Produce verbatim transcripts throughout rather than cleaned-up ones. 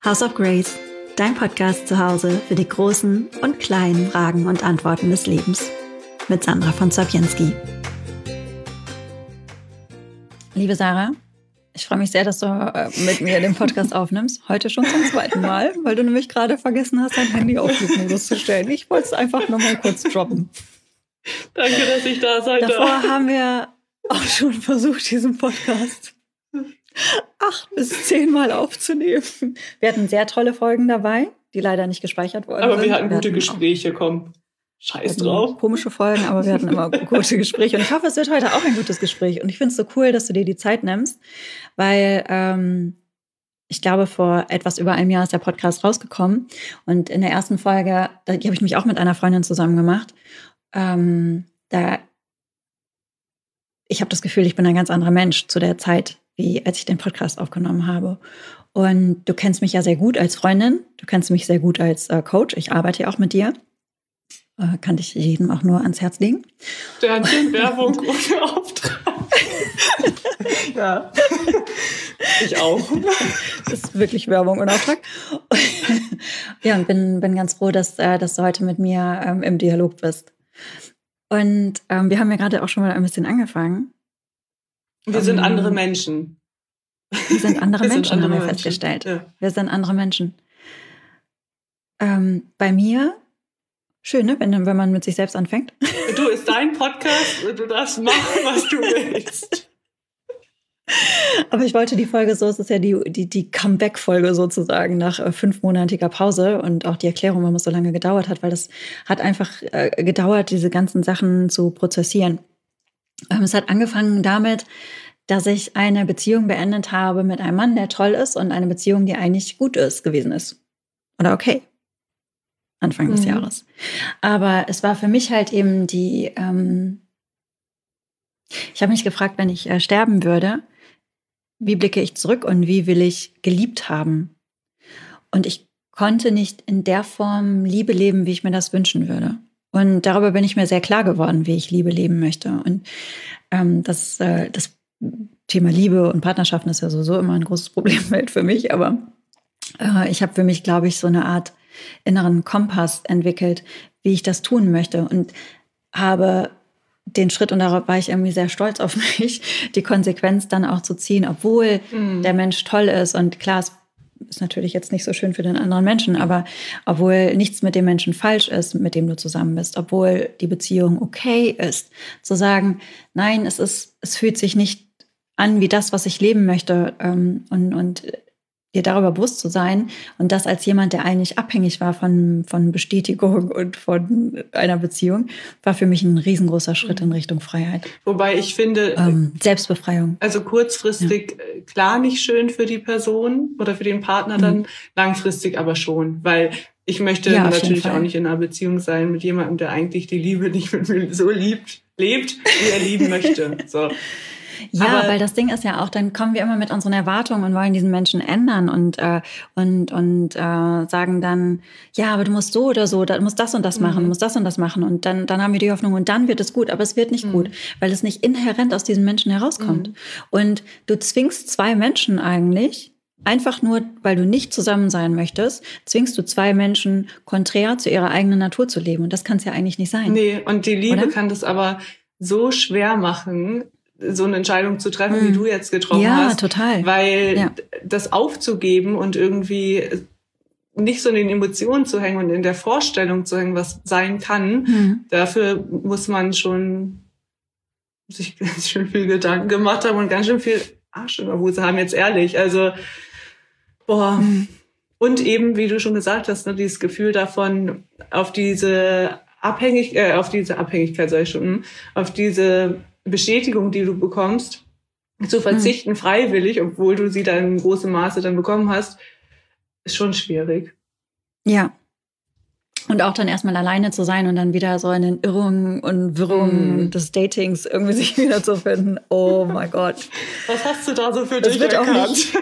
House of Grace, dein Podcast zu Hause für die großen und kleinen Fragen und Antworten des Lebens. Mit Sandra von Zapienski. Liebe Sarah, ich freue mich sehr, dass du äh, mit mir den Podcast aufnimmst. Heute schon zum zweiten Mal, weil du nämlich gerade vergessen hast, dein Handy auf Flugmodus zu stellen. Ich wollte es einfach nur mal kurz droppen. Danke, dass ich da sein darf. Davor haben wir auch schon versucht, diesen Podcast acht bis zehn Mal aufzunehmen. Wir hatten sehr tolle Folgen dabei, die leider nicht gespeichert wurden. Aber wir hatten wir gute hatten Gespräche, komm. Scheiß drauf. Komische Folgen, aber wir hatten immer gute Gespräche. Und ich hoffe, es wird heute auch ein gutes Gespräch. Und ich finde es so cool, dass du dir die Zeit nimmst, weil ähm, ich glaube, vor etwas über einem Jahr ist der Podcast rausgekommen. Und in der ersten Folge, die habe ich mich auch mit einer Freundin zusammen gemacht, ähm, da ich habe das Gefühl, ich bin ein ganz anderer Mensch zu der Zeit, wie als ich den Podcast aufgenommen habe. Und du kennst mich ja sehr gut als Freundin, du kennst mich sehr gut als äh, Coach. Ich arbeite ja auch mit dir. Äh, kann ich jedem auch nur ans Herz legen. Sternchen, Werbung ohne Auftrag. Ja, ich auch. Das ist wirklich Werbung ohne Auftrag. Ja, und bin, bin ganz froh, dass, äh, dass du heute mit mir ähm, im Dialog bist. Und ähm, wir haben ja gerade auch schon mal ein bisschen angefangen. Wir sind andere Menschen. Wir sind andere wir Menschen, sind andere haben wir Menschen. festgestellt. Ja. Wir sind andere Menschen. Ähm, bei mir, schön, ne? wenn, wenn man mit sich selbst anfängt. Du, ist dein Podcast und du darfst machen, was du willst. Aber ich wollte die Folge so, es ist ja die, die, die Comeback-Folge sozusagen nach äh, fünfmonatiger Pause und auch die Erklärung, warum es so lange gedauert hat, weil das hat einfach äh, gedauert, diese ganzen Sachen zu prozessieren. Ähm, es hat angefangen damit, dass ich eine Beziehung beendet habe mit einem Mann, der toll ist und eine Beziehung, die eigentlich gut ist, gewesen ist. Oder okay. Anfang des mhm. Jahres. Aber es war für mich halt eben die, ähm ich habe mich gefragt, wenn ich äh, sterben würde, wie blicke ich zurück und wie will ich geliebt haben? Und ich konnte nicht in der Form Liebe leben, wie ich mir das wünschen würde. Und darüber bin ich mir sehr klar geworden, wie ich Liebe leben möchte. Und ähm, das, äh, das Thema Liebe und Partnerschaften ist ja sowieso immer ein großes Problemfeld für mich. Aber äh, ich habe für mich, glaube ich, so eine Art inneren Kompass entwickelt, wie ich das tun möchte. Und habe den Schritt, und darauf war ich irgendwie sehr stolz auf mich, die Konsequenz dann auch zu ziehen, obwohl mhm. der Mensch toll ist. Und klar, es ist natürlich jetzt nicht so schön für den anderen Menschen, aber obwohl nichts mit dem Menschen falsch ist, mit dem du zusammen bist, obwohl die Beziehung okay ist, zu sagen, nein, es ist, es fühlt sich nicht an wie das, was ich leben möchte, ähm, und, und dir darüber bewusst zu sein und das als jemand, der eigentlich abhängig war von, von Bestätigung und von einer Beziehung, war für mich ein riesengroßer Schritt in Richtung Freiheit. Wobei ich finde, ähm, Selbstbefreiung. Also kurzfristig ja. klar nicht schön für die Person oder für den Partner dann, mhm. langfristig aber schon, weil ich möchte ja, natürlich auch nicht in einer Beziehung sein mit jemandem, der eigentlich die Liebe nicht mit mir so liebt, lebt, wie er lieben möchte. So. Ja, aber weil das Ding ist ja auch, dann kommen wir immer mit unseren Erwartungen und wollen diesen Menschen ändern und äh, und und äh, sagen dann, ja, aber du musst so oder so, du musst das und das machen, mhm. du musst das und das machen und dann dann haben wir die Hoffnung und dann wird es gut, aber es wird nicht mhm. gut, weil es nicht inhärent aus diesen Menschen herauskommt. Mhm. Und du zwingst zwei Menschen eigentlich, einfach nur, weil du nicht zusammen sein möchtest, zwingst du zwei Menschen konträr zu ihrer eigenen Natur zu leben und das kann es ja eigentlich nicht sein. Nee, und die Liebe oder? Kann das aber so schwer machen, so eine Entscheidung zu treffen, mm. wie du jetzt getroffen ja, hast. Ja, total. Weil ja. das aufzugeben und irgendwie nicht so in den Emotionen zu hängen und in der Vorstellung zu hängen, was sein kann, mm. dafür muss man schon sich ganz schön viel Gedanken gemacht haben und ganz schön viel Arsch in der Hose haben, jetzt ehrlich. Also, boah. Mm. Und eben, wie du schon gesagt hast, ne, dieses Gefühl davon, auf diese Abhängig, äh, auf diese Abhängigkeit, sag ich schon, auf diese Bestätigung, die du bekommst, zu verzichten, mhm. freiwillig, obwohl du sie dann in großem Maße dann bekommen hast, ist schon schwierig. Ja. Und auch dann erstmal alleine zu sein und dann wieder so in den Irrungen und Wirrungen mm. des Datings irgendwie sich wieder zu finden. Oh mein Gott. Was hast du da so für das dich wird erkannt? Auch nicht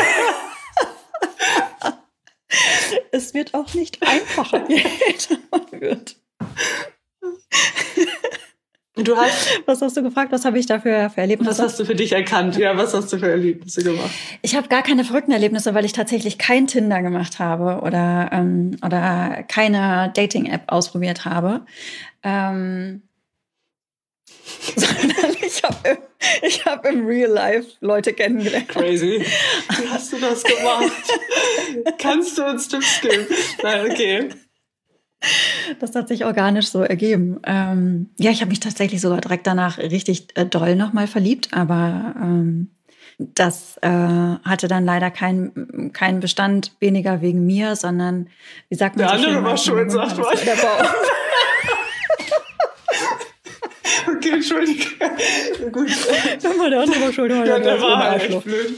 es wird auch nicht einfacher, je älter man wird. Und du hast... Was hast du gefragt? Was habe ich da für, für Erlebnisse? Was hast du für dich erkannt? Ja, was hast du für Erlebnisse gemacht? Ich habe gar keine verrückten Erlebnisse, weil ich tatsächlich kein Tinder gemacht habe oder, ähm, oder keine Dating-App ausprobiert habe. Ähm, sondern ich habe im, ich hab im Real Life Leute kennengelernt. Crazy. Wie hast du das gemacht? Kannst du uns Tipps geben? Nein, okay. Das hat sich organisch so ergeben. Ähm, ja, ich habe mich tatsächlich sogar direkt danach richtig äh, doll nochmal verliebt, aber ähm, das äh, hatte dann leider keinen kein Bestand, weniger wegen mir, sondern, wie sagt man, der so andere war schuld, sagt man. Der Bauch. Okay, entschuldige. Gut. Dann war der andere war schuld. Ja, der, der war echt blöd.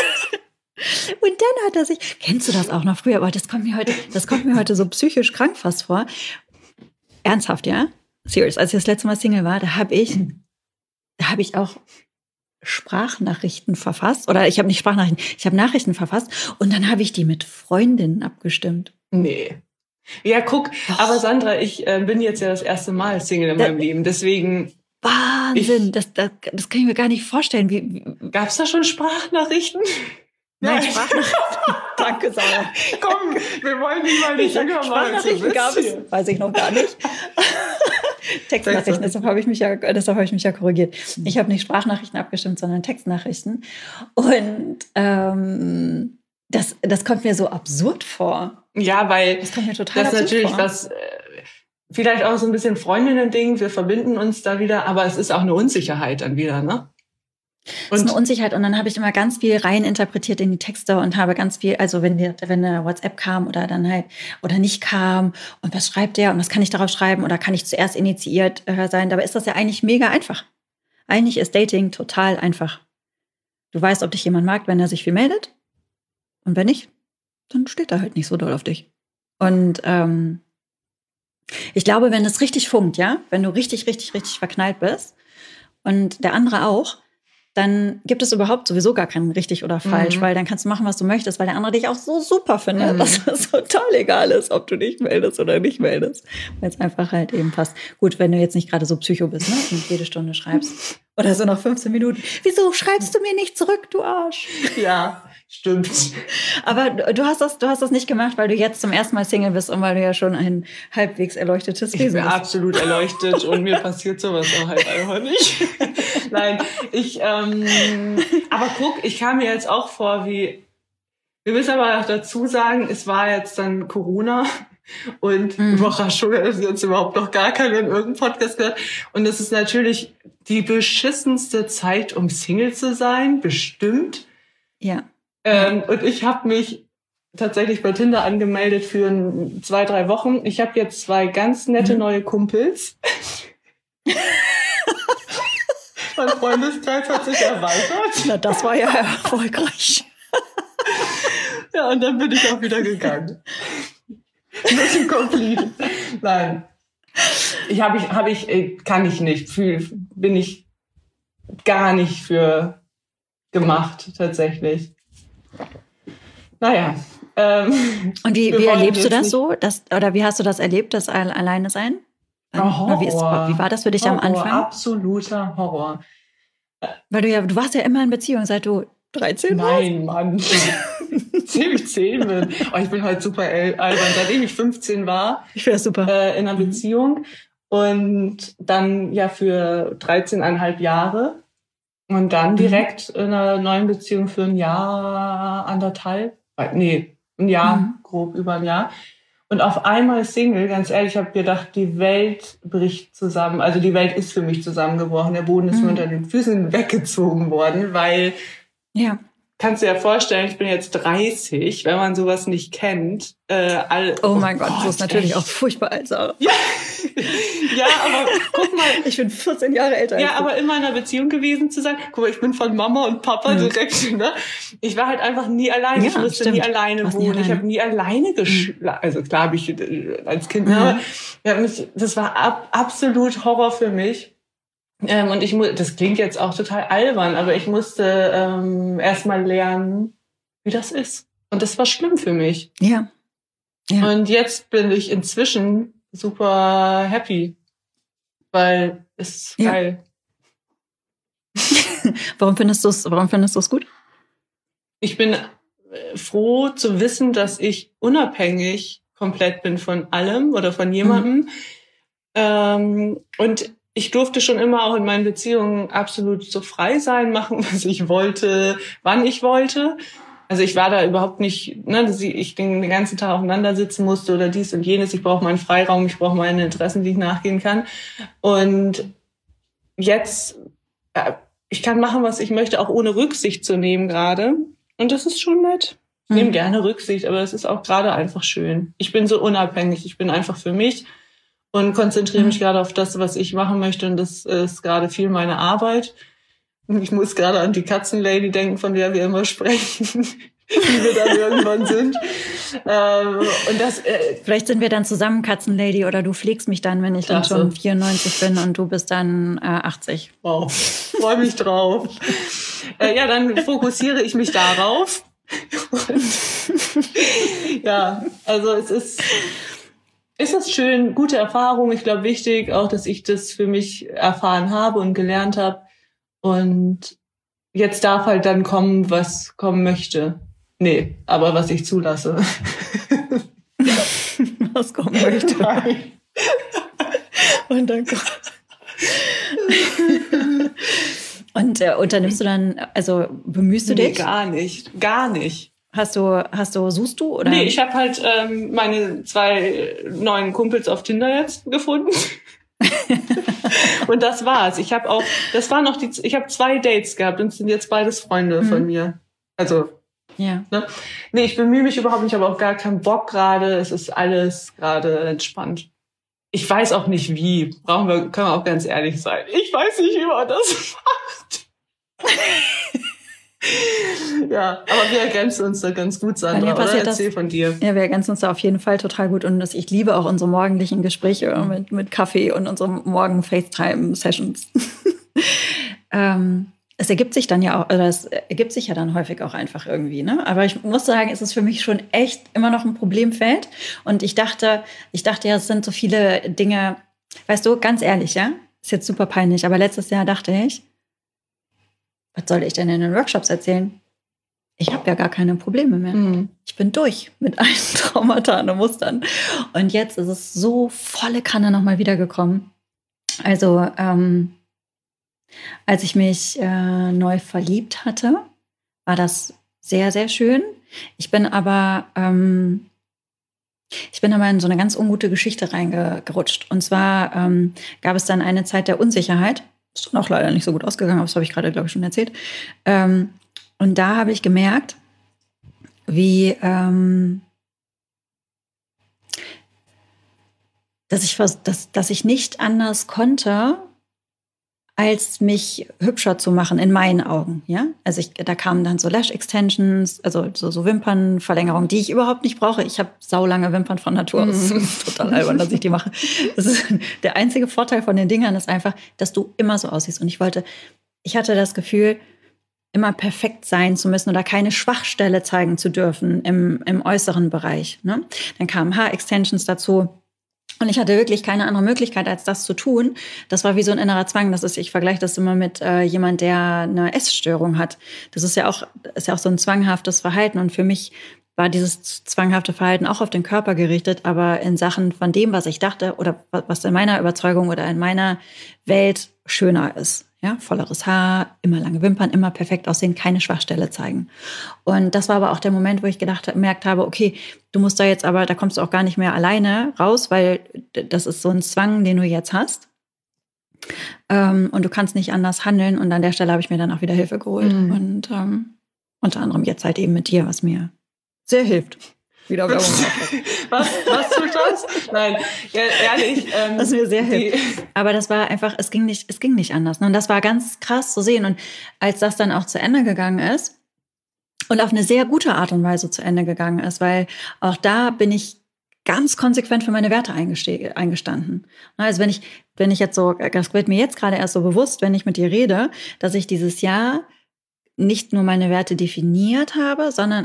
Und dann hat er sich, kennst du das auch noch früher, aber das kommt mir heute, das kommt mir heute so psychisch krank fast vor. Ernsthaft, ja? Serious. Als ich das letzte Mal Single war, da habe ich, da habe ich auch Sprachnachrichten verfasst. Oder ich habe nicht Sprachnachrichten, ich habe Nachrichten verfasst und dann habe ich die mit Freundinnen abgestimmt. Nee. Ja, guck, Doch. aber Sandra, ich äh, bin jetzt ja das erste Mal Single in da, meinem Leben, deswegen... Wahnsinn, ich, das, das, das kann ich mir gar nicht vorstellen. Wie, wie, gab's da schon Sprachnachrichten? Nein, Sprachnachrichten. Danke, Sarah. Komm, wir wollen die mal nicht länger machen. Sprachnachrichten gab es, weiß ich noch gar nicht. Textnachrichten, deshalb habe ich mich ja, deshalb habe ich mich ja korrigiert. Ich habe nicht Sprachnachrichten abgestimmt, sondern Textnachrichten. Und ähm, das, das kommt mir so absurd vor. Ja, weil das kommt mir total das ist absurd natürlich vor. was, äh, vielleicht auch so ein bisschen Freundinnen-Ding, wir verbinden uns da wieder, aber es ist auch eine Unsicherheit dann wieder, ne? Das ist eine Unsicherheit und dann habe ich immer ganz viel rein interpretiert in die Texte und habe ganz viel, also wenn die, wenn eine WhatsApp kam oder dann halt oder nicht kam und was schreibt der und was kann ich darauf schreiben oder kann ich zuerst initiiert äh, sein, dabei ist das ja eigentlich mega einfach. Eigentlich ist Dating total einfach. Du weißt, ob dich jemand mag, wenn er sich viel meldet und wenn nicht, dann steht er halt nicht so doll auf dich. Und ähm, ich glaube, wenn es richtig funkt, ja, wenn du richtig, richtig, richtig verknallt bist und der andere auch, dann gibt es überhaupt sowieso gar kein richtig oder falsch, mhm. weil dann kannst du machen, was du möchtest, weil der andere dich auch so super findet, mhm. dass es total egal ist, ob du dich meldest oder nicht meldest, weil es einfach halt eben passt. Gut, wenn du jetzt nicht gerade so Psycho bist, ne, und jede Stunde schreibst oder so nach fünfzehn Minuten. Wieso schreibst du mir nicht zurück, du Arsch? Ja, stimmt. Aber du hast das, du hast das nicht gemacht, weil du jetzt zum ersten Mal Single bist und weil du ja schon ein halbwegs erleuchtetes Wesen bist. Ich bin absolut erleuchtet und mir passiert sowas auch halt einfach nicht. Nein, ich, ähm, aber guck, ich kam mir jetzt auch vor wie, wir müssen aber auch dazu sagen, es war jetzt dann Corona und mhm. Überraschung, dass wir uns überhaupt noch gar keinen in irgendeinem Podcast gehört. Und es ist natürlich die beschissenste Zeit, um Single zu sein, bestimmt. Ja. Ähm, und ich habe mich tatsächlich bei Tinder angemeldet für ein, zwei, drei Wochen. Ich habe jetzt zwei ganz nette mhm. neue Kumpels. Mein Freundeskreis hat sich erweitert. Na, das war ja erfolgreich. Ja, und dann bin ich auch wieder gegangen. Mission complete. Nein. Ich habe ich, hab ich, kann ich nicht. Fühl, bin ich gar nicht für gemacht, tatsächlich. Naja. Ähm, und wie, wie erlebst du das so? Das, oder wie hast du das erlebt, das alleine sein? Oh, Horror. Wie, ist, wie war das für dich Horror, am Anfang? Absoluter Horror. Weil du ja, du warst ja immer in Beziehung, seit du dreizehn warst. Nein, Mann. Seitdem ich zehn bin. Oh, ich bin halt super albern. Seitdem ich fünfzehn war. Ich finde das super. Äh, in einer mhm. Beziehung. Und dann ja für dreizehneinhalb Jahre. Und dann direkt mhm. in einer neuen Beziehung für ein Jahr, anderthalb. Nee, ein Jahr, mhm. grob über ein Jahr. Und auf einmal Single, ganz ehrlich, ich habe gedacht, die Welt bricht zusammen. Also die Welt ist für mich zusammengebrochen. Der Boden ist mhm. mir unter den Füßen weggezogen worden, weil, ja. kannst du dir ja vorstellen, ich bin jetzt dreißig, wenn man sowas nicht kennt. Äh, all, oh mein oh Gott, Gott, das ist natürlich echt auch furchtbar alt. Ja. Ja, aber guck mal. Ich bin vierzehn Jahre älter. Ja, aber in meiner Beziehung gewesen zu sein. Guck mal, ich bin von Mama und Papa mhm. direkt, ne? Ich war halt einfach nie alleine. Ja, ich musste stimmt. nie alleine wohnen. Nie alleine. Ich habe nie alleine geschlafen. Mhm. Also klar habe ich als Kind, mhm. aber ja, das war ab, absolut Horror für mich. Ähm, und ich muss, das klingt jetzt auch total albern, aber ich musste ähm, erst mal lernen, wie das ist. Und das war schlimm für mich. Ja. ja. Und jetzt bin ich inzwischen super happy. weil es ist Ja. geil. Warum findest du es, warum findest du es gut? Ich bin froh zu wissen, dass ich unabhängig komplett bin von allem oder von jemandem. Mhm. Ähm, und ich durfte schon immer auch in meinen Beziehungen absolut so frei sein, machen, was ich wollte, wann ich wollte. Also ich war da überhaupt nicht, ne, dass ich den ganzen Tag aufeinander sitzen musste oder dies und jenes. Ich brauche meinen Freiraum, ich brauche meine Interessen, die ich nachgehen kann. Und jetzt, äh, ich kann machen, was ich möchte, auch ohne Rücksicht zu nehmen gerade. Und das ist schon nett. Ich nehme gerne Rücksicht, aber es ist auch gerade einfach schön. Ich bin so unabhängig, ich bin einfach für mich und konzentriere mich gerade auf das, was ich machen möchte. Und das ist gerade viel meine Arbeit. Ich muss gerade an die Katzenlady denken, von der wir immer sprechen, wie wir dann irgendwann sind. Ähm, und das, äh, Vielleicht sind wir dann zusammen Katzenlady oder du pflegst mich dann, wenn ich Klasse. Dann schon vierundneunzig bin und du bist dann äh, achtzig. Wow, freue mich drauf. äh, ja, dann fokussiere ich mich darauf. Und, ja, also es ist, es ist schön, gute Erfahrung. Ich glaube, wichtig auch, dass ich das für mich erfahren habe und gelernt habe. Und jetzt darf halt dann kommen, was kommen möchte. Nee, aber was ich zulasse. Was kommen möchte. Nein. Und dann kommt. Und äh, unternimmst du dann, also bemühst du Nee, dich? gar nicht, gar nicht. Hast du, hast du, suchst du? Oder? Nee, ich habe halt ähm, meine zwei neuen Kumpels auf Tinder jetzt gefunden. Und das war's. Ich habe auch, das waren noch die, ich habe zwei Dates gehabt und sind jetzt beides Freunde mhm. von mir. Also, ja. Ne? Nee, ich bemühe mich überhaupt nicht, ich habe auch gar keinen Bock gerade. Es ist alles gerade entspannt. Ich weiß auch nicht wie. Brauchen wir, können wir auch ganz ehrlich sein. Ich weiß nicht, wie man das macht. Ja, aber wir ergänzen uns da ganz gut, Sandra, oder? Erzähl das, von dir. Ja, wir ergänzen uns da auf jeden Fall total gut. Und das, ich liebe auch unsere morgendlichen Gespräche mit, mit Kaffee und unsere Morgen-FaceTime-Sessions. ähm, es ergibt sich dann ja auch, oder es ergibt sich ja dann häufig auch einfach irgendwie, ne? Aber ich muss sagen, es ist für mich schon echt immer noch ein Problemfeld. Und ich dachte, ich dachte ja, es sind so viele Dinge, weißt du, ganz ehrlich, ja? Ist jetzt super peinlich, aber letztes Jahr dachte ich, was soll ich denn in den Workshops erzählen? Ich habe ja gar keine Probleme mehr. Mhm. Ich bin durch mit allen Traumata und Mustern. Und jetzt ist es so volle Kanne nochmal wiedergekommen. Also, ähm, als ich mich äh, neu verliebt hatte, war das sehr, sehr schön. Ich bin aber, ähm, ich bin aber in so eine ganz ungute Geschichte reingerutscht. Und zwar ähm, gab es dann eine Zeit der Unsicherheit. Ist dann auch leider nicht so gut ausgegangen, aber das habe ich gerade, glaube ich, schon erzählt. Ähm, und da habe ich gemerkt, wie, ähm, dass ich, dass, dass ich nicht anders konnte, als mich hübscher zu machen, in meinen Augen. Ja? Also ich, da kamen dann so Lash-Extensions, also so, so Wimpernverlängerungen, die ich überhaupt nicht brauche. Ich habe saulange Wimpern von Natur aus. Das ist total albern, dass ich die mache. Das ist, der einzige Vorteil von den Dingern ist einfach, dass du immer so aussiehst. Und ich wollte, ich hatte das Gefühl, immer perfekt sein zu müssen oder keine Schwachstelle zeigen zu dürfen im, im äußeren Bereich. Ne? Dann kamen Haar-Extensions dazu. Und ich hatte wirklich keine andere Möglichkeit, als das zu tun. Das war wie so ein innerer Zwang. Das ist, ich vergleiche das immer mit äh, jemand, der eine Essstörung hat. Das ist ja auch, ist ja auch so ein zwanghaftes Verhalten. Und für mich war dieses zwanghafte Verhalten auch auf den Körper gerichtet, aber in Sachen von dem, was ich dachte oder was in meiner Überzeugung oder in meiner Welt schöner ist. Ja, volleres Haar, immer lange Wimpern, immer perfekt aussehen, keine Schwachstelle zeigen. Und das war aber auch der Moment, wo ich gedacht, gemerkt habe, okay, du musst da jetzt aber, da kommst du auch gar nicht mehr alleine raus, weil das ist so ein Zwang, den du jetzt hast. Ähm, und du kannst nicht anders handeln. Und an der Stelle habe ich mir dann auch wieder Hilfe geholt. Mhm. Und ähm, unter anderem jetzt halt eben mit dir, was mir sehr hilft. Wieder Werbung. was, was tut das? Nein, ja, ehrlich. Ähm, was mir sehr hilft. Aber das war einfach, es ging nicht, es ging nicht anders. Und das war ganz krass zu sehen. Und als das dann auch zu Ende gegangen ist und auf eine sehr gute Art und Weise zu Ende gegangen ist, weil auch da bin ich ganz konsequent für meine Werte eingestanden. Also wenn ich, wenn ich jetzt so, das wird mir jetzt gerade erst so bewusst, wenn ich mit dir rede, dass ich dieses Jahr nicht nur meine Werte definiert habe, sondern auch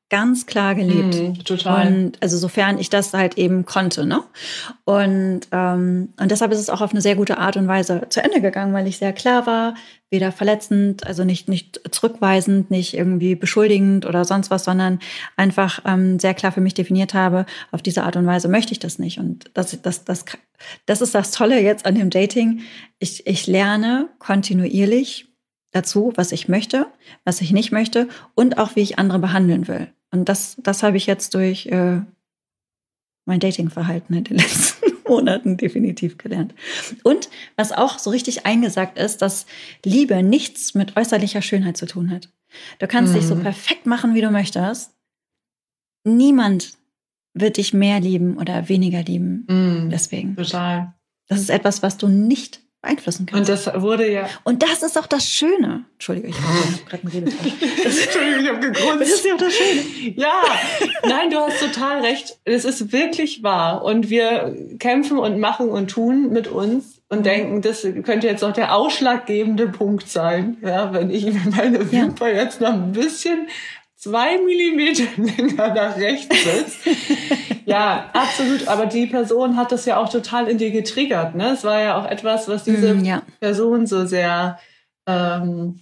ganz klar gelebt. Mm, total. Und also sofern ich das halt eben konnte, ne? Und, ähm, und deshalb ist es auch auf eine sehr gute Art und Weise zu Ende gegangen, weil ich sehr klar war, weder verletzend, also nicht, nicht zurückweisend, nicht irgendwie beschuldigend oder sonst was, sondern einfach ähm, sehr klar für mich definiert habe, auf diese Art und Weise möchte ich das nicht. Und das, das, das, das ist das Tolle jetzt an dem Dating. Ich, ich lerne kontinuierlich dazu, was ich möchte, was ich nicht möchte und auch, wie ich andere behandeln will. Und das, das habe ich jetzt durch äh, mein Datingverhalten in den letzten Monaten definitiv gelernt. Und was auch so richtig eingesagt ist, dass Liebe nichts mit äußerlicher Schönheit zu tun hat. Du kannst mhm. dich so perfekt machen, wie du möchtest. Niemand wird dich mehr lieben oder weniger lieben. Mhm. Deswegen. Total. Das ist etwas, was du nicht beeinflussen kannst. Und das wurde ja... Und das ist auch das Schöne. Entschuldige, ich habe gerade einen Redefall. Entschuldigung, ich habe gegrunzt. Das ist ja auch das Schöne. Ja, nein, du hast total recht. Es ist wirklich wahr. Und wir kämpfen und machen und tun mit uns und denken, das könnte jetzt auch der ausschlaggebende Punkt sein. Ja, wenn ich meine Wimper ja. jetzt noch ein bisschen zwei Millimeter länger nach rechts sitze. Ja, absolut. Aber die Person hat das ja auch total in dir getriggert. Ne? Es war ja auch etwas, was diese mm, ja. Person so sehr, ähm,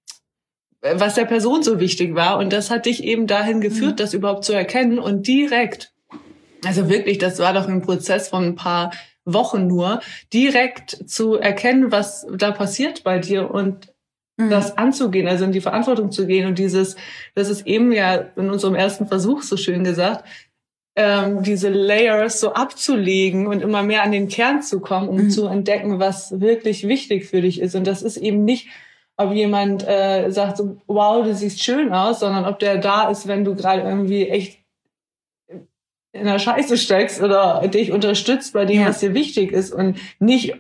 was der Person so wichtig war. Und das hat dich eben dahin geführt, mm. das überhaupt zu erkennen und direkt, also wirklich, das war doch ein Prozess von ein paar Wochen nur, direkt zu erkennen, was da passiert bei dir und mm. das anzugehen, also in die Verantwortung zu gehen und dieses, das ist eben ja in unserem ersten Versuch so schön gesagt, ähm, diese Layers so abzulegen und immer mehr an den Kern zu kommen, um mhm. zu entdecken, was wirklich wichtig für dich ist. Und das ist eben nicht, ob jemand äh, sagt, so, wow, du siehst schön aus, sondern ob der da ist, wenn du gerade irgendwie echt in der Scheiße steckst oder dich unterstützt bei dem, ja. was dir wichtig ist und nicht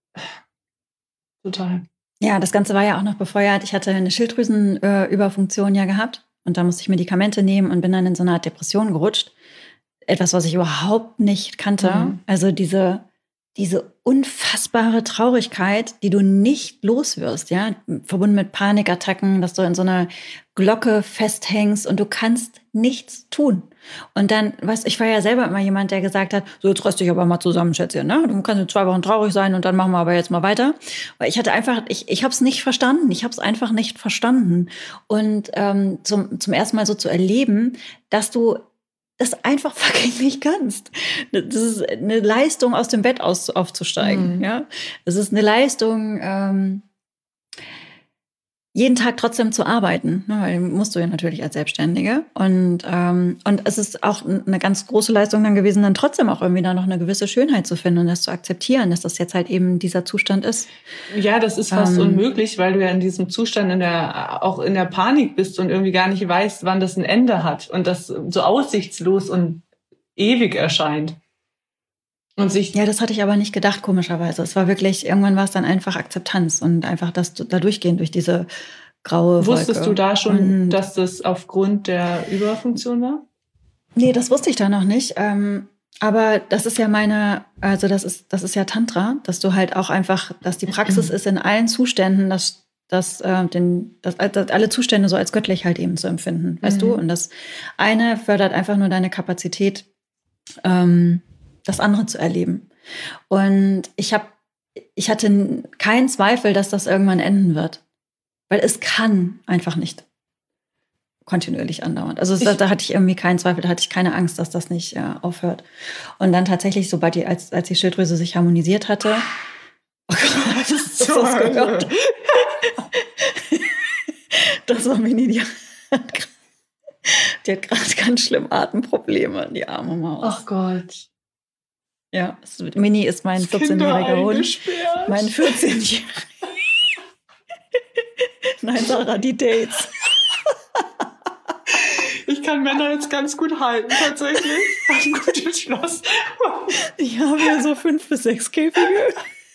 total. Ja, das Ganze war ja auch noch befeuert. Ich hatte eine Schilddrüsenüberfunktion ja gehabt und da musste ich Medikamente nehmen und bin dann in so eine Art Depression gerutscht. Etwas, was ich überhaupt nicht kannte. Mhm. Also diese, diese unfassbare Traurigkeit, die du nicht los wirst, ja, verbunden mit Panikattacken, dass du in so einer Glocke festhängst und du kannst nichts tun. Und dann, weißt du, ich war ja selber immer jemand, der gesagt hat, so jetzt reiß dich aber mal zusammen, Schätzchen, ne? Du kannst jetzt zwei Wochen traurig sein und dann machen wir aber jetzt mal weiter. Weil ich hatte einfach, ich, ich habe es nicht verstanden. Ich habe es einfach nicht verstanden. Und ähm, zum, zum ersten Mal so zu erleben, dass du das einfach fucking nicht kannst. Das ist eine Leistung, aus dem Bett aus, aufzusteigen. Mhm. Ja, es ist eine Leistung, ähm, jeden Tag trotzdem zu arbeiten, ne, weil musst du ja natürlich als Selbstständige. Und, ähm, und es ist auch eine ganz große Leistung dann gewesen, dann trotzdem auch irgendwie da noch eine gewisse Schönheit zu finden und das zu akzeptieren, dass das jetzt halt eben dieser Zustand ist. Ja, das ist fast ähm, unmöglich, weil du ja in diesem Zustand in der, auch in der Panik bist und irgendwie gar nicht weißt, wann das ein Ende hat und das so aussichtslos und ewig erscheint. Und sich ja, das hatte ich aber nicht gedacht, komischerweise. Es war wirklich, irgendwann war es dann einfach Akzeptanz und einfach das da durchgehen durch diese graue Wolke. Wusstest du da schon, und, dass das aufgrund der Überfunktion war? Nee, das wusste ich da noch nicht. Ähm, aber das ist ja meine, also das ist, das ist ja Tantra, dass du halt auch einfach, dass die Praxis ist in allen Zuständen, dass, dass, äh, den, dass, dass alle Zustände so als göttlich halt eben zu empfinden, weißt mhm. du? Und das eine fördert einfach nur deine Kapazität, ähm, das andere zu erleben. Und ich habe, ich hatte keinen Zweifel, dass das irgendwann enden wird. Weil es kann einfach nicht kontinuierlich andauern. Also da, da hatte ich irgendwie keinen Zweifel, da hatte ich keine Angst, dass das nicht äh, aufhört. Und dann tatsächlich, sobald die, als, als die Schilddrüse sich harmonisiert hatte, oh Gott, das ist so das gehört. Das war Mini, die hat, die hat gerade ganz schlimm Atemprobleme, die arme Maus. Ach Gott. Ja, Mini ist mein vierzehnjähriger Hund. Mein vierzehnjähriger. Nein, Sarah, die Dates. Ich kann Männer jetzt ganz gut halten, tatsächlich. Ein gutes Schloss. Ich habe ja so fünf bis sechs Käfige.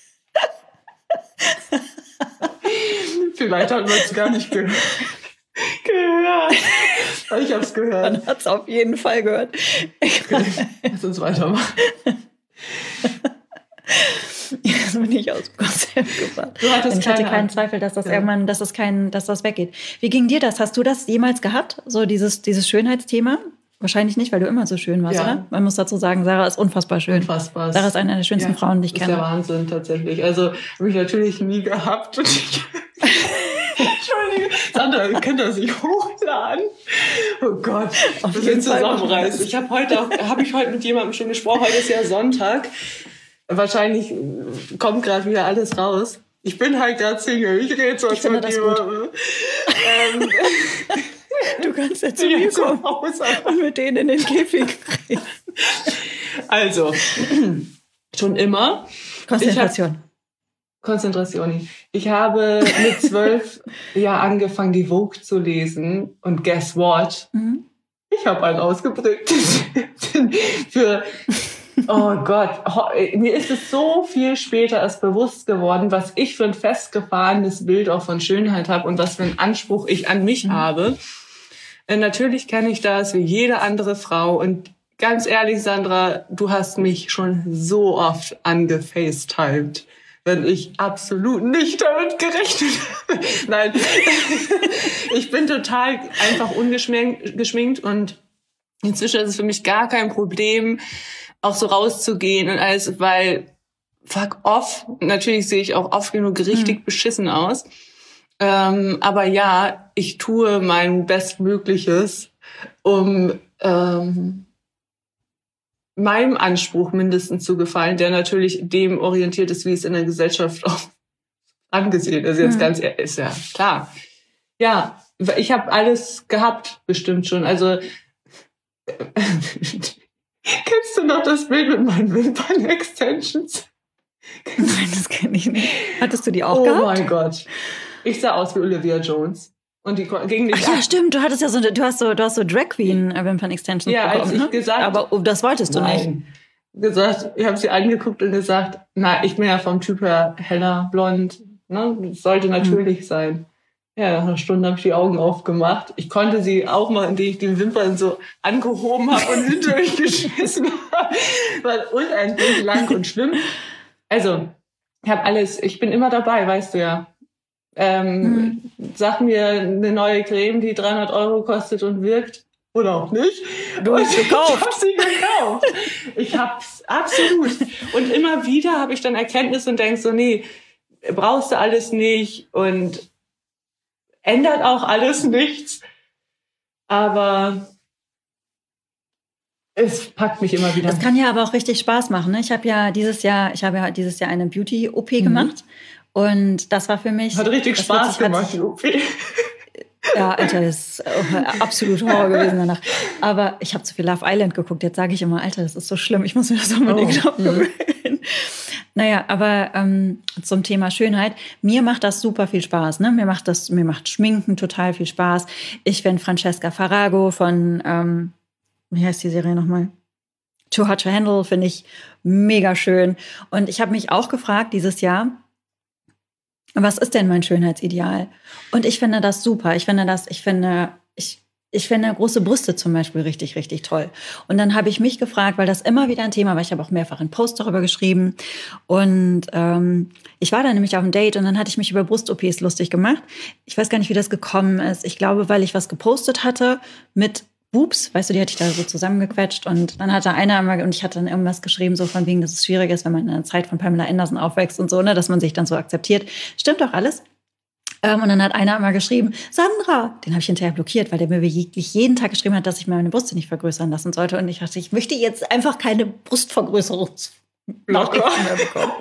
Vielleicht hat man es gar nicht gehört. gehört. Ich habe es gehört. Man hat es auf jeden Fall gehört. Okay, lass uns weitermachen. Jetzt bin ich aus dem Konzept gebracht. Du hattest ich hatte keine keinen Angst. Zweifel, dass das Ja. irgendwann, dass das kein, dass das weggeht. Wie ging dir das? Hast du das jemals gehabt? So dieses, dieses Schönheitsthema? Wahrscheinlich nicht, weil du immer so schön warst, Ja. oder? Man muss dazu sagen, Sarah ist unfassbar schön. Unfassbar. Sarah ist eine der schönsten Ja, Frauen, die ich ist kenne. der Wahnsinn tatsächlich. Also habe ich natürlich nie gehabt. Und ich Entschuldige. Sandra, ihr könnt das nicht hochladen. Oh Gott, Auf wir jeden sind Fall. zusammenreißen. Ich habe heute auch, habe ich heute mit jemandem schon gesprochen. Heute ist ja Sonntag. Wahrscheinlich kommt gerade wieder alles raus. Ich bin halt gerade Single. Ich rede so Ich finde das gut. Ähm, Du kannst ja zu mir kommen und mit denen in den Käfig reden. Also, schon immer. Konzentration. Konzentration. Ich habe mit zwölf ja angefangen, die Vogue zu lesen. Und guess what? Mhm. Ich habe einen ausgeprägt. Für, oh Gott, mir ist es so viel später erst bewusst geworden, was ich für ein festgefahrenes Bild auch von Schönheit habe und was für einen Anspruch ich an mich mhm. habe. Natürlich kenne ich das wie jede andere Frau. Und ganz ehrlich, Sandra, du hast mich schon so oft angefacetimed, wenn ich absolut nicht damit gerechnet habe. Nein, ich bin total einfach ungeschminkt geschminkt und inzwischen ist es für mich gar kein Problem, auch so rauszugehen und alles, weil fuck off. Natürlich sehe ich auch oft genug richtig mhm. beschissen aus. Ähm, aber ja, ich tue mein Bestmögliches, um ähm, meinem Anspruch mindestens zu gefallen, der natürlich dem orientiert ist, wie es in der Gesellschaft auch angesehen ist. Jetzt mhm. ganz ehrlich, ist ja klar. Ja, ich habe alles gehabt, bestimmt schon. Also kennst du noch das Bild mit meinen Wimpern-Extensions? Nein, das kenne ich nicht. Hattest du die auch oh gehabt? Oh mein Gott. Ich sah aus wie Olivia Jones. Und die gegen dich. Ach ja, stimmt. Du hattest ja so, du hast so, du hast so Drag Queen Wimpern Extensions ja, bekommen. als ich ne? gesagt, aber das wolltest du nein. nicht. Gesagt, ich habe sie angeguckt und gesagt, na, ich bin ja vom Typ her heller, blond. Ne, das sollte natürlich hm. sein. Ja, nach einer Stunde habe ich die Augen aufgemacht. Ich konnte sie auch mal, indem ich die Wimpern so angehoben habe und hinter mich geschmissen habe. War unendlich lang und schlimm. Also, ich habe alles. Ich bin immer dabei, weißt du ja. Ähm, mhm. Sag mir eine neue Creme, die dreihundert Euro kostet und wirkt. Oder auch nicht. Du hast gekauft. Ich hab sie gekauft. Ich hab's absolut. Und immer wieder habe ich dann Erkenntnis und denk so, nee, brauchst du alles nicht und ändert auch alles nichts. Aber es packt mich immer wieder. Das kann ja aber auch richtig Spaß machen. Ne? Ich habe ja dieses Jahr, ich habe ja dieses Jahr eine Beauty-O P mhm. gemacht. Und das war für mich... Hat richtig Spaß gemacht, die O P. Ja, Alter, das ist absolut Horror gewesen danach. Aber ich habe zu viel Love Island geguckt. Jetzt sage ich immer, Alter, das ist so schlimm. Ich muss mir das unbedingt oh. abgewöhnen. Naja, aber ähm, zum Thema Schönheit. Mir macht das super viel Spaß. Ne? Mir macht das, mir macht Schminken total viel Spaß. Ich finde Francesca Farago von, ähm, wie heißt die Serie nochmal? Too Hot to Handle, finde ich mega schön. Und ich habe mich auch gefragt dieses Jahr, was ist denn mein Schönheitsideal? Und ich finde das super. Ich finde das, ich finde, ich, ich finde große Brüste zum Beispiel richtig, richtig toll. Und dann habe ich mich gefragt, weil das immer wieder ein Thema war. Ich habe auch mehrfach einen Post darüber geschrieben. Und ähm, ich war da nämlich auf einem Date und dann hatte ich mich über Brust-O Ps lustig gemacht. Ich weiß gar nicht, wie das gekommen ist. Ich glaube, weil ich was gepostet hatte mit Boobs, weißt du, die hatte ich da so zusammengequetscht und dann hatte einer einmal, und ich hatte dann irgendwas geschrieben, so von wegen, dass es schwierig ist, wenn man in der Zeit von Pamela Anderson aufwächst und so, ne, dass man sich dann so akzeptiert. Stimmt doch alles. Ähm, und dann hat einer einmal geschrieben, Sandra, den habe ich hinterher blockiert, weil der mir wirklich jeden Tag geschrieben hat, dass ich mir meine Brüste nicht vergrößern lassen sollte. Und ich dachte, ich möchte jetzt einfach keine Brustvergrößerungsnachrichten mehr bekommen.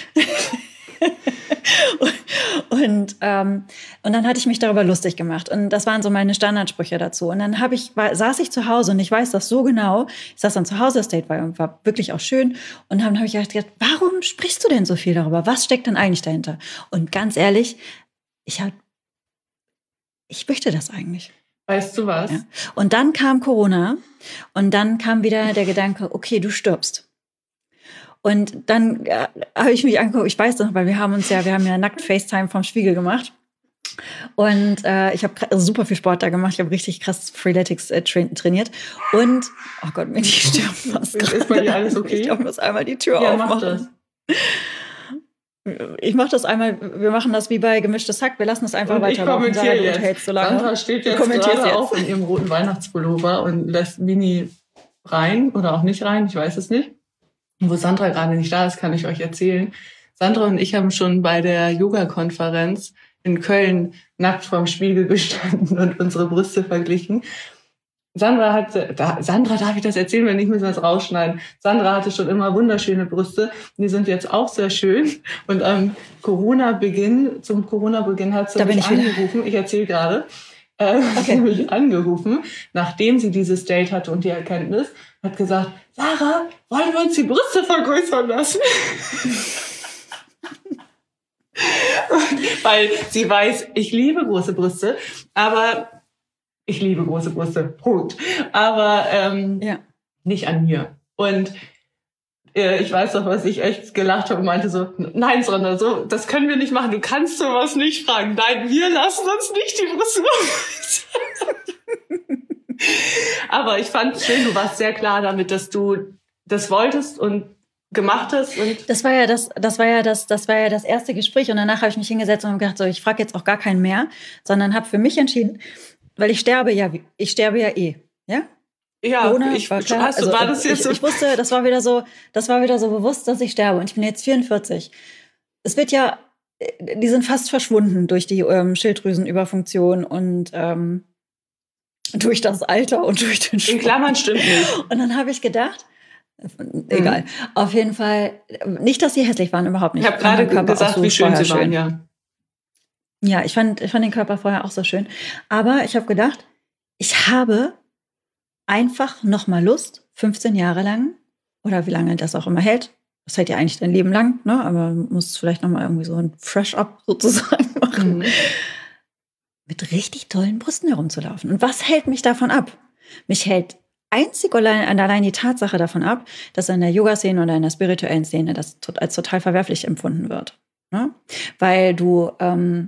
Und, ähm, und dann hatte ich mich darüber lustig gemacht. Und das waren so meine Standardsprüche dazu. Und dann hab ich, war, saß ich zu Hause und ich weiß das so genau. Ich saß dann zu Hause, das Date war, war wirklich auch schön. Und dann habe ich gedacht, warum sprichst du denn so viel darüber? Was steckt denn eigentlich dahinter? Und ganz ehrlich, ich hab, ich möchte das eigentlich. Weißt du was? Ja. Und dann kam Corona und dann kam wieder der Gedanke, okay, du stirbst. Und dann äh, habe ich mich angeguckt, ich weiß noch, weil wir haben uns ja, wir haben ja nackt FaceTime vom Spiegel gemacht. Und äh, ich habe super viel Sport da gemacht. Ich habe richtig krass Freeletics äh, tra- trainiert. Und, oh Gott, mir die stirbt fast. Ist bei dir alles okay? Ich glaube, ich muss einmal die Tür ja, aufmachen. Mach das. Ich mache das einmal, wir machen das wie bei Gemischtes Hack, wir lassen es einfach und weiterlaufen. Ich kommentiere jetzt. Hältst so lange. Sandra steht jetzt gerade auch in ihrem roten Weihnachtspullover und lässt Mini rein oder auch nicht rein, ich weiß es nicht. Und wo Sandra gerade nicht da ist, kann ich euch erzählen. Sandra und ich haben schon bei der Yoga-Konferenz in Köln nackt vorm Spiegel gestanden und unsere Brüste verglichen. Sandra hatte, da, Sandra, darf ich das erzählen, wenn nicht, müssen wir es rausschneiden. Sandra hatte schon immer wunderschöne Brüste. Die sind jetzt auch sehr schön. Und am Corona-Beginn, zum Corona-Beginn hat sie da mich ich angerufen. Wieder. Ich erzähle gerade. Äh, okay. Hat sie mich angerufen, nachdem sie dieses Date hatte und die Erkenntnis, hat gesagt, Sarah, wollen wir uns die Brüste vergrößern lassen? Weil sie weiß, ich liebe große Brüste, aber ich liebe große Brüste, Punkt. Aber ähm, ja. nicht an mir. Und äh, ich weiß noch, was ich echt gelacht habe und meinte so, nein, Sandra, so, das können wir nicht machen. Du kannst sowas nicht fragen. Nein, wir lassen uns nicht die Brüste. Aber ich fand es schön, du warst sehr klar damit, dass du das wolltest und gemacht hast. Und das war ja das, das war ja das, das war ja das erste Gespräch. Und danach habe ich mich hingesetzt und habe gedacht, so, ich frage jetzt auch gar keinen mehr, sondern habe für mich entschieden, weil ich sterbe ja, ich sterbe ja eh, ja? Ja, Corona, ich war klar. Hast, also, war das jetzt ich, so? ich wusste, das war wieder so, das war wieder so bewusst, dass ich sterbe. Und ich bin jetzt vierundvierzig. Es wird ja, die sind fast verschwunden durch die ähm, Schilddrüsenüberfunktion und ähm, durch das Alter und durch den Sport. In Klammern stimmt nicht. Und dann habe ich gedacht, egal, mhm. auf jeden Fall, nicht, dass sie hässlich waren, überhaupt nicht. Ich habe gerade gesagt, wie schön sie waren, ja. Ja, ich fand, ich fand den Körper vorher auch so schön. Aber ich habe gedacht, ich habe einfach noch mal Lust, fünfzehn Jahre lang, oder wie lange das auch immer hält, das hält ja eigentlich dein Leben lang, ne? Aber man muss vielleicht noch mal irgendwie so ein Fresh-Up sozusagen machen, mhm. mit richtig tollen Brüsten herumzulaufen. Und was hält mich davon ab? Mich hält einzig und allein die Tatsache davon ab, dass in der Yoga-Szene oder in der spirituellen Szene das als total verwerflich empfunden wird. Ne? Weil du ähm,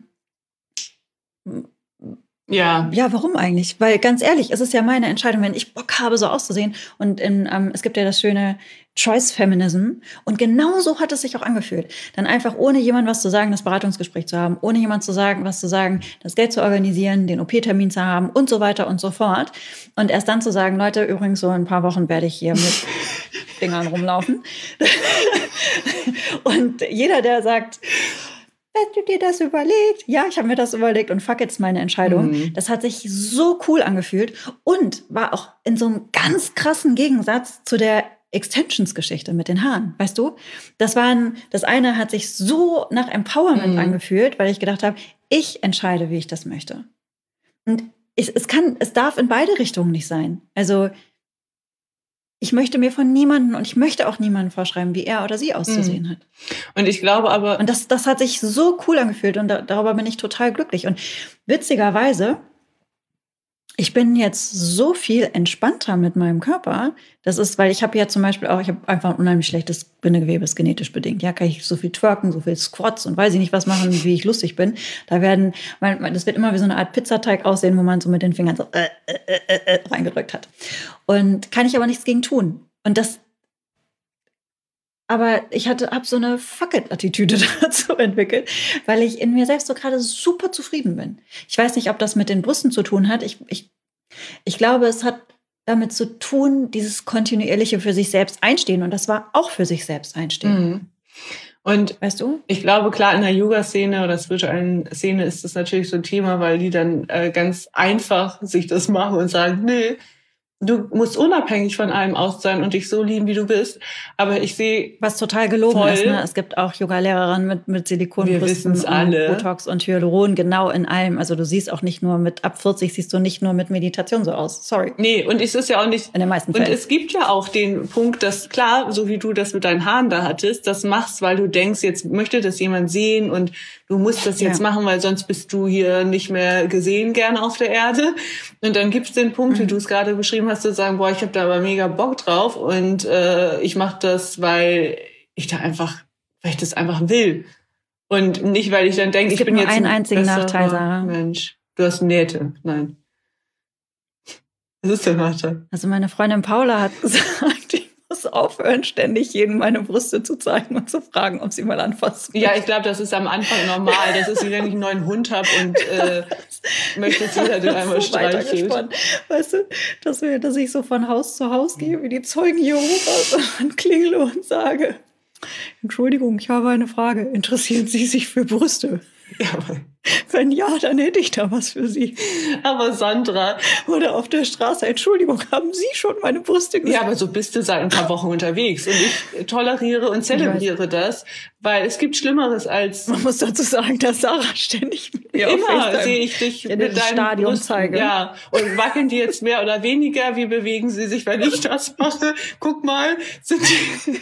Ja. Ja, warum eigentlich? Weil ganz ehrlich, es ist ja meine Entscheidung, wenn ich Bock habe, so auszusehen. Und in, ähm, es gibt ja das schöne Choice Feminism. Und genau so hat es sich auch angefühlt. Dann einfach ohne jemand was zu sagen, das Beratungsgespräch zu haben, ohne jemand zu sagen, was zu sagen, das Geld zu organisieren, den O P-Termin zu haben und so weiter und so fort. Und erst dann zu sagen, Leute, übrigens so in ein paar Wochen werde ich hier mit Dingern rumlaufen. Und jeder, der sagt, hast du dir das überlegt? Ja, ich habe mir das überlegt und fuck, jetzt meine Entscheidung. Mhm. Das hat sich so cool angefühlt und war auch in so einem ganz krassen Gegensatz zu der Extensions-Geschichte mit den Haaren, weißt du? Das waren, das eine hat sich so nach Empowerment mhm. angefühlt, weil ich gedacht habe, ich entscheide, wie ich das möchte. Und es, es kann, es darf in beide Richtungen nicht sein. Also ich möchte mir von niemandem und ich möchte auch niemandem vorschreiben, wie er oder sie auszusehen mhm. hat. Und ich glaube aber... Und das, das hat sich so cool angefühlt und da, darüber bin ich total glücklich. Und witzigerweise, ich bin jetzt so viel entspannter mit meinem Körper. Das ist, weil ich habe ja zum Beispiel auch, ich habe einfach ein unheimlich schlechtes Bindegewebe, ist genetisch bedingt. Ja, kann ich so viel twerken, so viel Squats und weiß ich nicht was machen, wie ich lustig bin. Da werden, weil das wird immer wie so eine Art Pizzateig aussehen, wo man so mit den Fingern so äh, äh, äh, äh, reingedrückt hat. Und kann ich aber nichts gegen tun. Und das, aber ich hatte, habe so eine Fuck-it-Attitüde dazu entwickelt, weil ich in mir selbst so gerade super zufrieden bin. Ich weiß nicht, ob das mit den Brüsten zu tun hat. Ich, ich, ich glaube, es hat damit zu tun, dieses kontinuierliche für sich selbst einstehen. Und das war auch für sich selbst einstehen. Mhm. Und weißt du? Ich glaube, klar, in der Yoga-Szene oder spirituellen Szene ist das natürlich so ein Thema, weil die dann äh, ganz einfach sich das machen und sagen, nee, du musst unabhängig von allem aus sein und dich so lieben, wie du bist. Aber ich sehe... Was total gelogen voll, ist, ne? Es gibt auch Yoga-Lehrerinnen mit, mit Silikonbrüsten und alle. Botox und Hyaluron, genau in allem. Also du siehst auch nicht nur mit, ab vierzig siehst du nicht nur mit Meditation so aus. Sorry. Nee, und es ist ja auch nicht... In den meisten Fällen. Und es gibt ja auch den Punkt, dass klar, so wie du das mit deinen Haaren da hattest, das machst, weil du denkst, jetzt möchte das jemand sehen und du musst das jetzt ja. machen, weil sonst bist du hier nicht mehr gesehen gern auf der Erde. Und dann gibt's den Punkt, mhm. wie du es gerade beschrieben hast, zu sagen, boah, ich habe da aber mega Bock drauf und äh, ich mache das, weil ich da einfach, weil ich das einfach will. Und nicht, weil ich dann denke, ich bin nur jetzt einen einzigen Nachteil, Sarah. Mensch, du hast Nähte. Nein. Was ist der Nachteil? Also meine Freundin Paula hat gesagt, ich muss aufhören, ständig jedem meine Brüste zu zeigen und zu fragen, ob sie mal anfassen. Ja, ich glaube, das ist am Anfang normal. Das ist wie wenn ich einen neuen Hund habe und äh, möchte, dass jeder den einmal so streichelt. Weißt du, dass, wir, dass ich so von Haus zu Haus gehe, wie die Zeugen Jehovas und klingele und sage, Entschuldigung, ich habe eine Frage. Interessieren Sie sich für Brüste? Ja, aber wenn ja, dann hätte ich da was für Sie. Aber Sandra... Oder auf der Straße, Entschuldigung, haben Sie schon meine Brüste gesehen? Ja, aber so bist du seit ein paar Wochen unterwegs. Und ich toleriere und zelebriere das, weil es gibt Schlimmeres als... Man muss dazu sagen, dass Sarah ständig mit mir immer sehe ich dich in mit deinem Stadion Brust, zeige. Ja, und wackeln die jetzt mehr oder weniger? Wie bewegen sie sich, wenn ich das mache? Guck mal, sind die...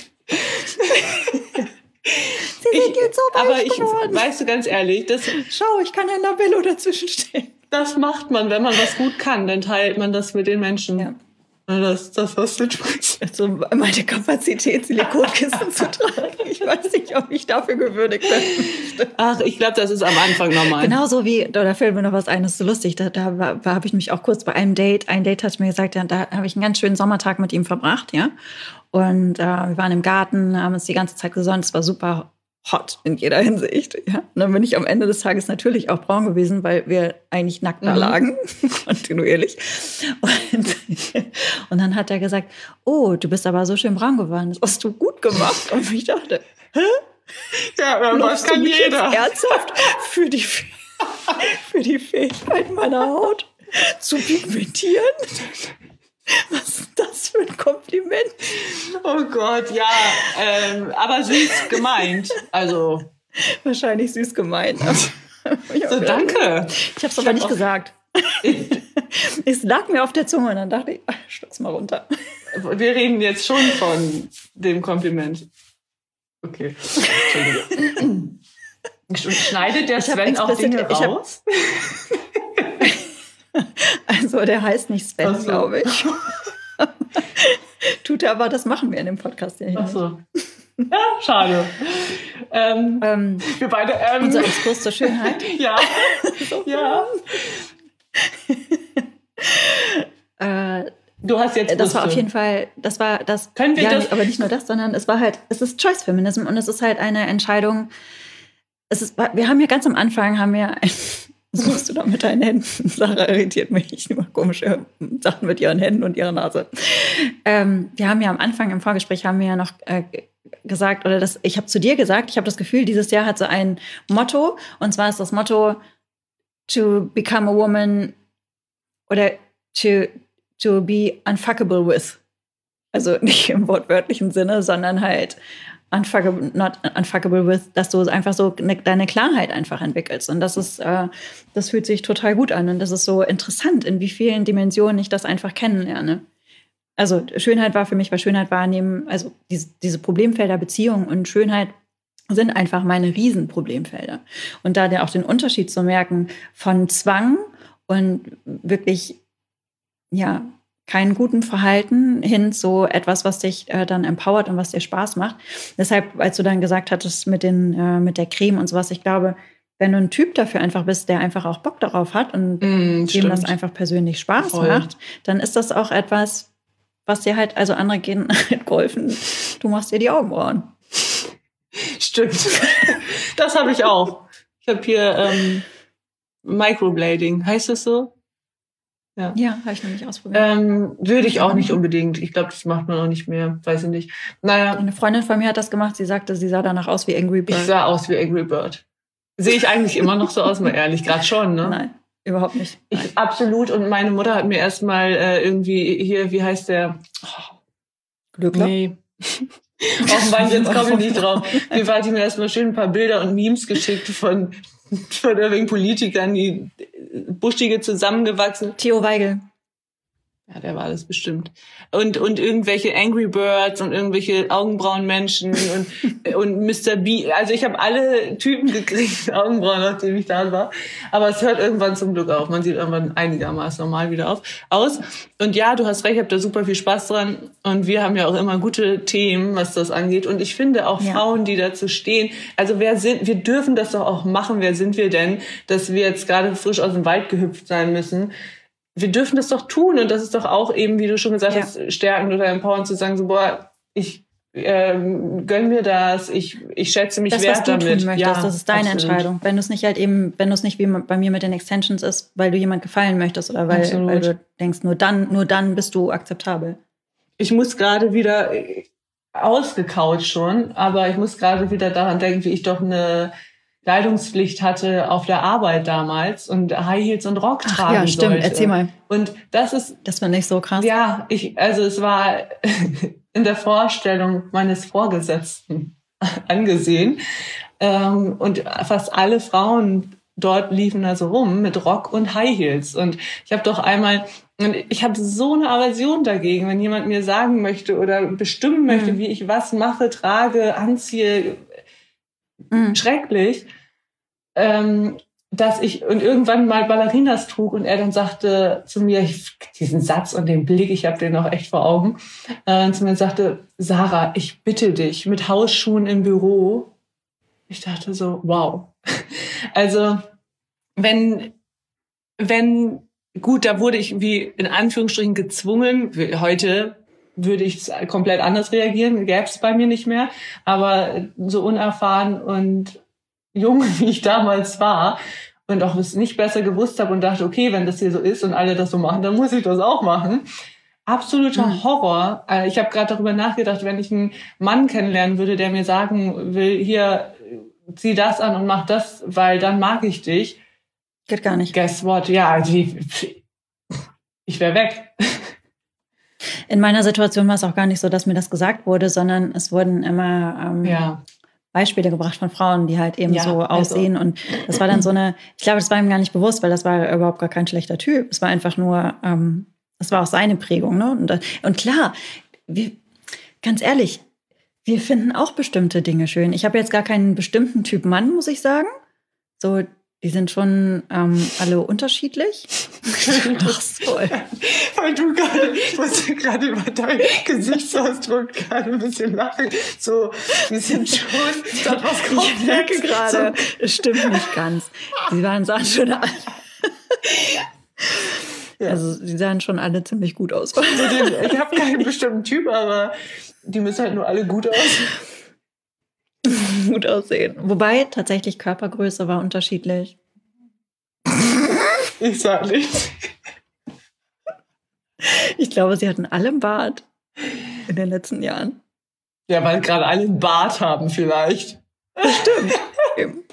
Sie sind ich, jetzt so weich aber ich, geworden. Weißt du, ganz ehrlich, das, schau, ich kann ja Labello dazwischen stehen. Das macht man, wenn man was gut kann, dann teilt man das mit den Menschen. Ja. Das, das was du tust. Also meine Kapazität, Silikonkissen zu tragen. Ich weiß nicht, ob ich dafür gewürdigt bin. Ach, ich glaube, das ist am Anfang normal. Genauso wie, da fällt mir noch was ein, das ist so lustig. Da, da, da habe ich mich auch kurz bei einem Date, ein Date hat mir gesagt, ja, da habe ich einen ganz schönen Sommertag mit ihm verbracht, ja. Und äh, wir waren im Garten, haben uns die ganze Zeit gesonnt, es war super hot in jeder Hinsicht. Ja. Und dann bin ich am Ende des Tages natürlich auch braun gewesen, weil wir eigentlich nackt da lagen, mhm. kontinuierlich. Und, und dann hat er gesagt, oh, du bist aber so schön braun geworden, das hast du gut gemacht. Und ich dachte, hä? Ja, aber das kann jeder. Ernsthaft für die, für die Fähigkeit meiner Haut zu pigmentieren? Was ist das für ein Kompliment? Oh Gott, ja, ähm, aber süß gemeint. Also wahrscheinlich süß gemeint. So, danke. Ich habe es aber nicht gesagt. Es lag mir auf der Zunge und dann dachte ich, ach, schluck's mal runter. Wir reden jetzt schon von dem Kompliment. Okay. Entschuldigung. Schneidet der Sven auch Dinge raus? Also der heißt nicht Sven, so. glaube ich. Tut er aber, das machen wir in dem Podcast ja nicht. Ach so. Ja, schade. Ähm, ähm, wir beide... Ähm, unser Exkurs zur Schönheit. Ja, so ja. äh, du hast jetzt... Das war auf jeden Fall... Das war das... Können wir ja, das... Aber nicht nur das, sondern es war halt... Es ist Choice Feminism und es ist halt eine Entscheidung... Es ist, wir haben ja ganz am Anfang... haben wir ein, Was machst du da mit deinen Händen? Sarah irritiert mich. Ich mache komische Sachen mit ihren Händen und ihrer Nase. Ähm, wir haben ja am Anfang im Vorgespräch haben wir ja noch äh, gesagt, oder das, ich habe zu dir gesagt, ich habe das Gefühl, dieses Jahr hat so ein Motto, und zwar ist das Motto to become a woman oder to, to be unfuckable with. Also nicht im wortwörtlichen Sinne, sondern halt unfuckable, not unfuckable with, dass du einfach so ne, deine Klarheit einfach entwickelst. Und das ist, äh, das fühlt sich total gut an. Und das ist so interessant, in wie vielen Dimensionen ich das einfach kennenlerne. Also Schönheit war für mich, weil Schönheit wahrnehmen, also diese, diese Problemfelder Beziehung und Schönheit sind einfach meine Riesenproblemfelder. Und da auch den Unterschied zu merken von Zwang und wirklich, ja, keinen guten Verhalten hin zu etwas, was dich äh, dann empowert und was dir Spaß macht. Deshalb, als du dann gesagt hattest mit, den, äh, mit der Creme und sowas, ich glaube, wenn du ein Typ dafür einfach bist, der einfach auch Bock darauf hat und mm, dem das einfach persönlich Spaß Voll. macht, dann ist das auch etwas, was dir halt, also andere gehen halt golfen, du machst dir die Augenbrauen. Stimmt. Das habe ich auch. Ich habe hier ähm, Microblading, heißt das so? Ja, ja habe ich noch nicht ausprobiert. Ähm, würde ich auch nicht unbedingt. Ich glaube, das macht man auch nicht mehr. Weiß ich nicht. Naja. Eine Freundin von mir hat das gemacht. Sie sagte, sie sah danach aus wie Angry Bird. Ich sah aus wie Angry Bird. Sehe ich eigentlich immer noch so aus, mal ehrlich. Gerade schon, ne? Nein, überhaupt nicht. Ich, absolut. Und meine Mutter hat mir erstmal äh, irgendwie hier, wie heißt der? Oh. Glückler? Nee. Offenbar, jetzt komme ich nicht drauf. Wie hat die mir erstmal schön ein paar Bilder und Memes geschickt von von irgendwelchen Politikern, die buschige zusammengewachsen. Theo Weigel. Ja, der war das bestimmt. Und und irgendwelche Angry Birds und irgendwelche Augenbrauenmenschen und und Mister B. Also ich habe alle Typen gekriegt, Augenbrauen, nachdem ich da war. Aber es hört irgendwann zum Glück auf. Man sieht irgendwann einigermaßen normal wieder auf, aus. Und ja, du hast recht, ich habe da super viel Spaß dran. Und wir haben ja auch immer gute Themen, was das angeht. Und ich finde auch ja. Frauen, die dazu stehen, also wer sind, wir dürfen das doch auch machen. Wer sind wir denn, dass wir jetzt gerade frisch aus dem Wald gehüpft sein müssen? Wir dürfen das doch tun. Und das ist doch auch eben, wie du schon gesagt ja. hast, stärkend oder empowernd zu sagen, so, boah, ich ähm, gönn mir das, ich, ich schätze mich das, wert was du damit. Tun möchtest, ja, das ist deine absolut. Entscheidung. Wenn du es nicht halt eben, wenn du es nicht wie bei mir mit den Extensions ist, weil du jemand gefallen möchtest oder weil, weil du denkst, nur dann, nur dann bist du akzeptabel. Ich muss gerade wieder ausgekaut schon, aber ich muss gerade wieder daran denken, wie ich doch eine Kleidungspflicht hatte auf der Arbeit damals und High Heels und Rock Ach, tragen ja, stimmt. sollte. Erzähl mal. Und das ist... Das war nicht so krass. Ja, ich, also es war in der Vorstellung meines Vorgesetzten angesehen. Ähm, und fast alle Frauen dort liefen also rum mit Rock und High Heels. Und ich habe doch einmal... Und ich habe so eine Aversion dagegen, wenn jemand mir sagen möchte oder bestimmen möchte, mhm. wie ich was mache, trage, anziehe. Mhm. Schrecklich. Ähm, dass ich und irgendwann mal Ballerinas trug und er dann sagte zu mir, ich, diesen Satz und den Blick, ich habe den noch echt vor Augen, äh, zu mir sagte, Sarah, ich bitte dich, mit Hausschuhen im Büro. Ich dachte so, wow. Also, wenn, wenn, gut, da wurde ich wie in Anführungsstrichen gezwungen, heute würde ich komplett anders reagieren, gäbe es bei mir nicht mehr, aber so unerfahren und jung, wie ich damals war und auch es nicht besser gewusst habe und dachte, okay, wenn das hier so ist und alle das so machen, dann muss ich das auch machen. Absoluter mhm. Horror. Ich habe gerade darüber nachgedacht, wenn ich einen Mann kennenlernen würde, der mir sagen will, hier, zieh das an und mach das, weil dann mag ich dich. Geht gar nicht. Guess what? Ja, also ich, ich wäre weg. In meiner Situation war es auch gar nicht so, dass mir das gesagt wurde, sondern es wurden immer ähm, ja. Beispiele gebracht von Frauen, die halt eben ja, so aussehen. Also. Und das war dann so eine, ich glaube, das war ihm gar nicht bewusst, weil das war überhaupt gar kein schlechter Typ. Es war einfach nur, ähm, das war auch seine Prägung. Ne? Und, und klar, wir, ganz ehrlich, wir finden auch bestimmte Dinge schön. Ich habe jetzt gar keinen bestimmten Typ Mann, muss ich sagen. So, die sind schon ähm, alle unterschiedlich. Ach so. Weil du gerade, ich musste gerade über deinen Gesichtsausdruck gerade ein bisschen lachen. So ein bisschen schon. Das was ich merke gerade, es stimmt nicht ganz. Die waren, sahen schon alle. Ja. Also die sahen schon alle ziemlich gut aus. Ich habe keinen bestimmten Typ, aber die müssen halt nur alle gut aussehen. gut aussehen. Wobei tatsächlich Körpergröße war unterschiedlich. Ich sag nichts. Ich glaube, sie hatten alle einen Bart in den letzten Jahren. Ja, weil gerade alle einen Bart haben vielleicht. Stimmt.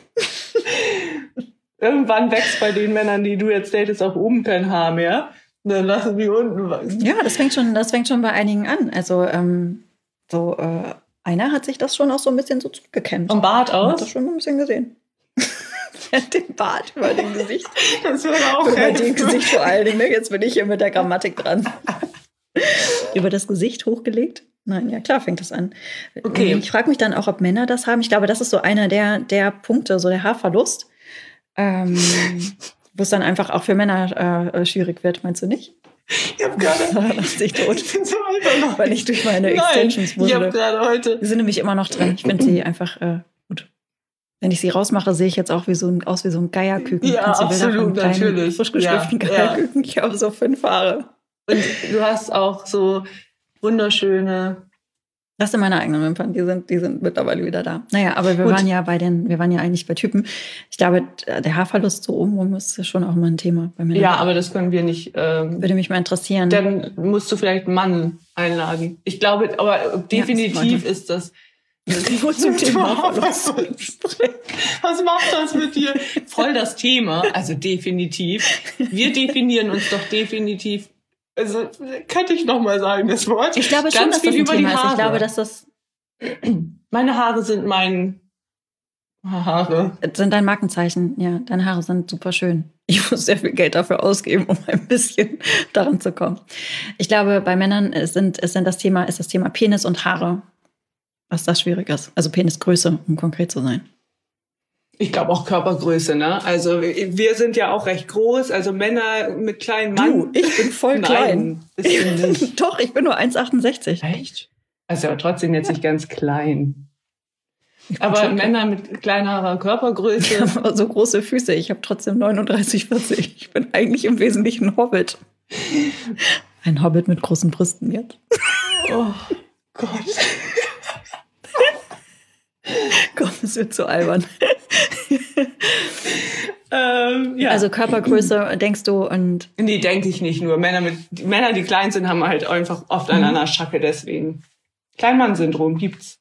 Irgendwann wächst bei den Männern, die du jetzt datest, auch oben kein Haar mehr. Dann lassen die unten wachsen. Ja, das fängt schon, das fängt schon bei einigen an. Also ähm, so äh, einer hat sich das schon auch so ein bisschen so zurückgekämmt. Vom Bart aus? Man hat das schon ein bisschen gesehen. Er hat den Bart über dem Gesicht. Das wäre auch über dem Gesicht vor allen Dingen. Jetzt bin ich hier mit der Grammatik dran. Über das Gesicht hochgelegt? Nein, ja klar fängt das an. Okay. Ich frage mich dann auch, ob Männer das haben. Ich glaube, das ist so einer der, der Punkte, so der Haarverlust, ähm, wo es dann einfach auch für Männer äh, schwierig wird. Meinst du nicht? Ich hab gerade... ich tot. Ich bin so einfach noch. Weil ich durch meine Extensions wurde. Ich hab gerade heute... Die sind nämlich immer noch drin. Ich finde sie einfach äh, gut. Wenn ich sie rausmache, sehe ich jetzt auch wie so ein, aus wie so ein Geierküken. Ja, absolut, natürlich. Frisch geschliffenen ja, Geierküken. Ja. Ich habe so fünf Haare. Und du hast auch so wunderschöne... Das sind meine eigenen Wimpern, die sind, die sind mittlerweile wieder da. Naja, aber wir Gut. waren ja bei den, wir waren ja eigentlich bei Typen. Ich glaube, der Haarverlust so obenrum ist schon auch mal ein Thema bei mir. Ja, aber das können wir nicht. Ähm, Würde mich mal interessieren. Dann musst du vielleicht einen Mann einladen. Ich glaube, aber definitiv ja, ist das. Wo zum Thema Haarverlust. Was macht das mit dir? Voll das Thema. Also definitiv. Wir definieren uns doch definitiv. Also, könnte ich noch mal sagen, das Wort. Ich glaube schon, Ganz dass viel das ein über Thema die Haare. ist. Ich glaube, dass das... Meine Haare sind mein... Haare. Das sind dein Markenzeichen, ja. Deine Haare sind super schön. Ich muss sehr viel Geld dafür ausgeben, um ein bisschen daran zu kommen. Ich glaube, bei Männern ist, sind, ist das Thema, ist das Thema Penis und Haare, was das schwierig ist. Also Penisgröße, um konkret zu sein. Ich glaube auch Körpergröße, ne? Also wir sind ja auch recht groß, also Männer mit kleinen Mann. Du, ich bin voll Nein, klein. Bist du nicht. Doch, ich bin nur eins Komma achtundsechzig. Echt? Also aber trotzdem jetzt nicht ganz klein. Aber Männer mit kleinerer Körpergröße. Ich habe so große Füße. Ich habe trotzdem neununddreißig, vierzig. Ich bin eigentlich im Wesentlichen ein Hobbit. Ein Hobbit mit großen Brüsten jetzt. Oh Gott. Komm, es wird zu albern. ähm, ja. Also Körpergröße, denkst du? Und nee, denke ich nicht nur. Männer, mit, die Männer, die klein sind, haben halt einfach oft einen an der Schacke, deswegen. Kleinmann-Syndrom gibt's.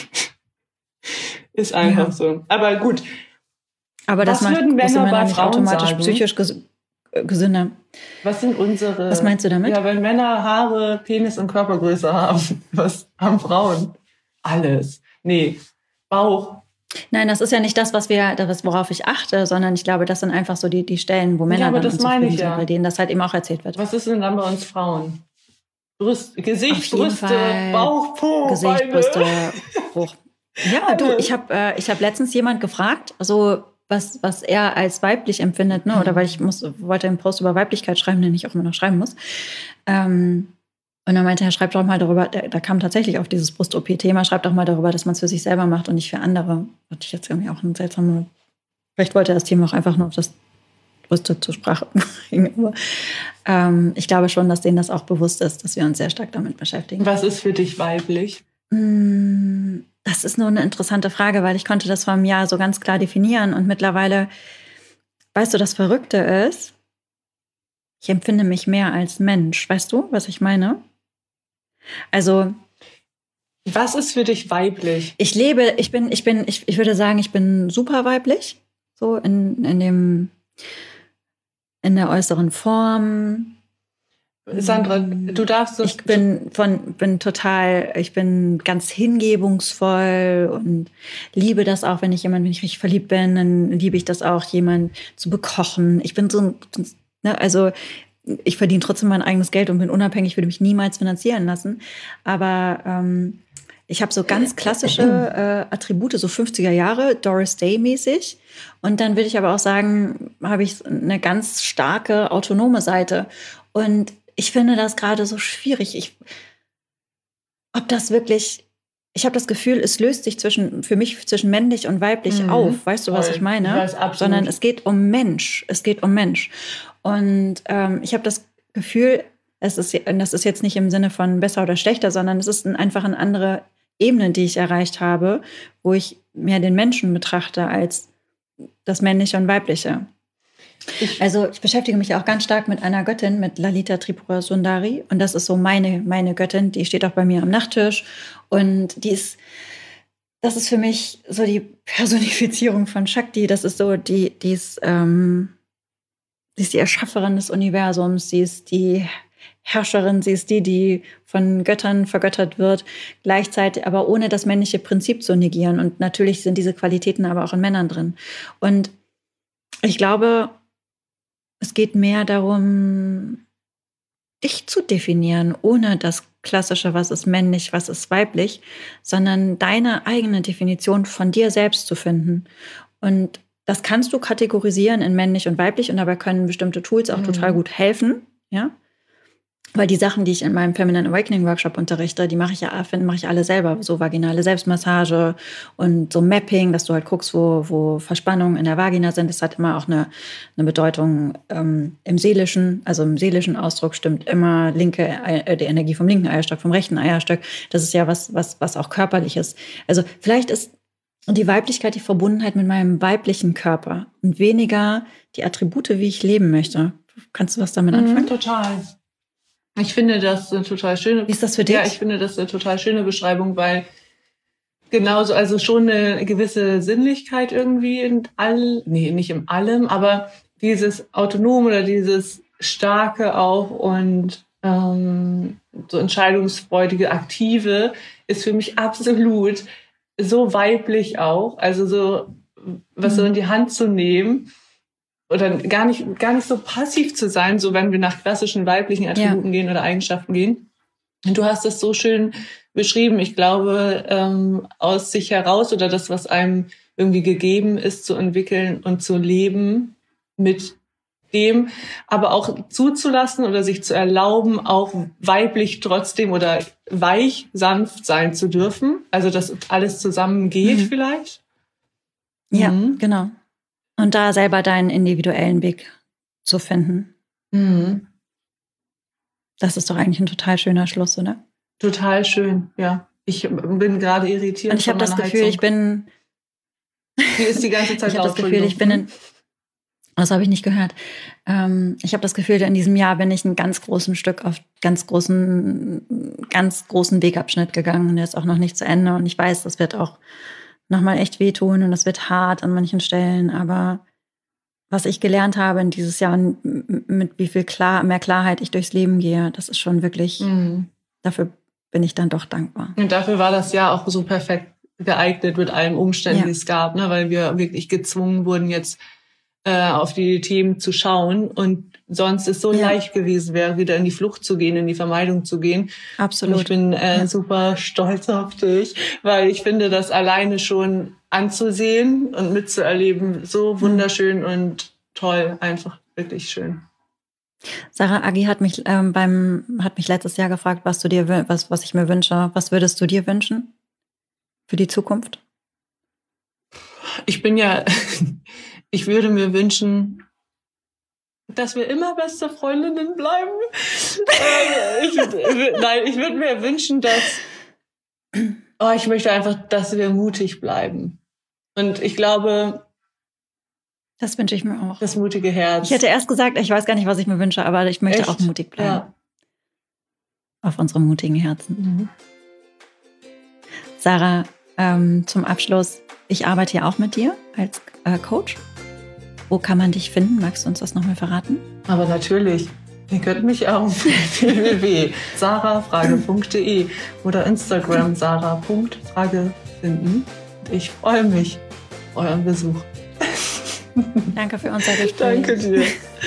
Ist einfach ja. so. Aber gut. Aber das Was macht würden Männer, Männer bei nicht Frauen automatisch sagen? psychisch ges gesünder. Was sind unsere... Was meinst du damit? Ja, wenn Männer Haare, Penis und Körpergröße haben, was haben Frauen? Alles. Nee, Bauch. Nein, das ist ja nicht das, was wir, das, worauf ich achte, sondern ich glaube, das sind einfach so die, die Stellen, wo Männer ja, aber dann das meine ich sind, ja. bei denen das halt eben auch erzählt wird. Was ist denn dann bei uns Frauen? Brüst, Gesicht, Brüste, Fall Bauch, Po, Gesicht, Beine. Brüste, Bruch. Ja, du, ich habe äh, ich hab letztens jemand gefragt, also was, was er als weiblich empfindet, ne? Oder weil ich muss, wollte einen Post über Weiblichkeit schreiben, den ich auch immer noch schreiben muss. Ähm, und dann meinte er, schreibt doch mal darüber, da, da kam tatsächlich auf dieses Brust-O P-Thema, schreibt doch mal darüber, dass man es für sich selber macht und nicht für andere. Hatte ich jetzt irgendwie auch eine seltsame, vielleicht wollte er das Thema auch einfach nur auf das Brüste zur Sprache bringen. Aber ähm, ich glaube schon, dass denen das auch bewusst ist, dass wir uns sehr stark damit beschäftigen. Was ist für dich weiblich? Das ist nur eine interessante Frage, weil ich konnte das vor einem Jahr so ganz klar definieren und mittlerweile, weißt du, das Verrückte ist, ich empfinde mich mehr als Mensch. Weißt du, was ich meine? Also, was ist für dich weiblich? Ich lebe, ich bin, ich bin, ich, ich würde sagen, ich bin super weiblich, so in, in dem, in der äußeren Form. Sandra, du darfst das. Ich bin von, bin total, ich bin ganz hingebungsvoll und liebe das auch, wenn ich jemand, wenn ich richtig verliebt bin, dann liebe ich das auch, jemand zu bekochen. Ich bin so ein, ne, also ich verdiene trotzdem mein eigenes Geld und bin unabhängig, würde mich niemals finanzieren lassen. Aber ähm, ich habe so ganz klassische äh, Attribute, so fünfziger Jahre, Doris Day-mäßig. Und dann würde ich aber auch sagen, habe ich eine ganz starke autonome Seite. Und ich finde das gerade so schwierig. Ich, ob das wirklich, ich habe das Gefühl, es löst sich zwischen, für mich zwischen männlich und weiblich mhm. auf. Weißt du, was ich meine? Ich weiß, absolut. Sondern es geht um Mensch. Es geht um Mensch. Und ähm, ich habe das Gefühl, es ist, das ist jetzt nicht im Sinne von besser oder schlechter, sondern es ist ein, einfach eine andere Ebene, die ich erreicht habe, wo ich mehr den Menschen betrachte als das Männliche und Weibliche. Ich, also ich beschäftige mich auch ganz stark mit einer Göttin, mit Lalita Tripura Sundari. Und das ist so meine, meine Göttin, die steht auch bei mir am Nachttisch. Und die ist, das ist für mich so die Personifizierung von Shakti. Das ist so, die, die ist, ähm, sie ist die Erschafferin des Universums, sie ist die Herrscherin, sie ist die, die von Göttern vergöttert wird, gleichzeitig aber ohne das männliche Prinzip zu negieren. Und natürlich sind diese Qualitäten aber auch in Männern drin. Und ich glaube, es geht mehr darum, dich zu definieren, ohne das klassische, was ist männlich, was ist weiblich, sondern deine eigene Definition von dir selbst zu finden. Und das kannst du kategorisieren in männlich und weiblich und dabei können bestimmte Tools auch mhm. total gut helfen, ja. Weil die Sachen, die ich in meinem Feminine Awakening Workshop unterrichte, die mache ich ja mache ich alle selber. So vaginale Selbstmassage und so Mapping, dass du halt guckst, wo, wo Verspannungen in der Vagina sind. Das hat immer auch eine, eine Bedeutung ähm, im Seelischen. Also im seelischen Ausdruck stimmt immer linke, äh, die Energie vom linken Eierstock, vom rechten Eierstock. Das ist ja was, was, was auch körperlich ist. Also vielleicht ist die Weiblichkeit die Verbundenheit mit meinem weiblichen Körper und weniger die Attribute, wie ich leben möchte. Kannst du was damit anfangen? Mhm, total. Ich finde das eine total schöne. Wie ist das für dich? Ja, ich finde das eine total schöne Beschreibung, weil genauso, also schon eine gewisse Sinnlichkeit irgendwie in all, nee, nicht in allem, aber dieses Autonom oder dieses Starke auch und ähm, so entscheidungsfreudige, aktive ist für mich absolut so weiblich auch, also so was mhm. so in die Hand zu nehmen. Oder gar nicht, gar nicht so passiv zu sein, so wenn wir nach klassischen weiblichen Attributen ja. gehen oder Eigenschaften gehen. Und du hast das so schön beschrieben. Ich glaube, ähm, aus sich heraus oder das, was einem irgendwie gegeben ist, zu entwickeln und zu leben mit dem, aber auch zuzulassen oder sich zu erlauben, auch weiblich trotzdem oder weich, sanft sein zu dürfen. Also, dass alles zusammen geht mhm. vielleicht. Ja, mhm. genau. Und da selber deinen individuellen Weg zu finden. Mhm. Das ist doch eigentlich ein total schöner Schluss, oder? Total schön, ja. Ich bin gerade irritiert. Und ich habe das Gefühl, Heizung. ich bin... Die ist die ganze Zeit Ich habe das Gefühl, ich bin in... Das habe ich nicht gehört. Ähm, ich habe das Gefühl, in diesem Jahr bin ich einen ganz großen Stück auf ganz großen, ganz großen Wegabschnitt gegangen. Und der ist auch noch nicht zu Ende. Und ich weiß, das wird auch nochmal echt wehtun und das wird hart an manchen Stellen. Aber was ich gelernt habe in dieses Jahr, mit wie viel klar, mehr Klarheit ich durchs Leben gehe, das ist schon wirklich, mhm. dafür bin ich dann doch dankbar. Und dafür war das Jahr auch so perfekt geeignet mit allen Umständen, ja. die es gab, ne? Weil wir wirklich gezwungen wurden, jetzt äh, auf die Themen zu schauen. Und sonst ist so ja. leicht gewesen wäre, wieder in die Flucht zu gehen, in die Vermeidung zu gehen. Absolut. Und ich bin äh, ja. super stolz auf dich, weil ich finde, das alleine schon anzusehen und mitzuerleben so wunderschön mhm. und toll, einfach wirklich schön. Sarah, Agi hat mich ähm, beim hat mich letztes Jahr gefragt, was du dir was was ich mir wünsche. Was würdest du dir wünschen für die Zukunft? Ich bin ja, ich würde mir wünschen, dass wir immer beste Freundinnen bleiben. äh, ich, nein, ich würde mir wünschen, dass oh, ich möchte einfach, dass wir mutig bleiben. Und ich glaube, das wünsche ich mir auch. Das mutige Herz. Ich hätte erst gesagt, ich weiß gar nicht, was ich mir wünsche, aber ich möchte Echt? auch mutig bleiben. Ja. Auf unsere mutigen Herzen. Mhm. Sarah, ähm, zum Abschluss, ich arbeite ja auch mit dir als äh, Coach. Wo kann man dich finden? Magst du uns das nochmal verraten? Aber natürlich. Ihr könnt mich auf w w w punkt sarafrage punkt d e oder Instagram sarah punkt frage finden. Ich freue mich auf euren Besuch. Danke für unser Gespräch. Danke dir.